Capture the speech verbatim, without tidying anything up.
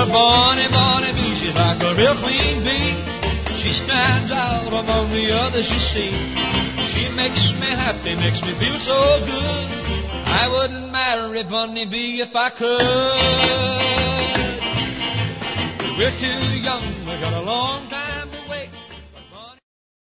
a bonny, bonny bee. She's like a real queen bee. She stands out among the others you see. She makes me happy, makes me feel so good. I wouldn't marry Bunny Bee if I could. We're too young, we got a long time.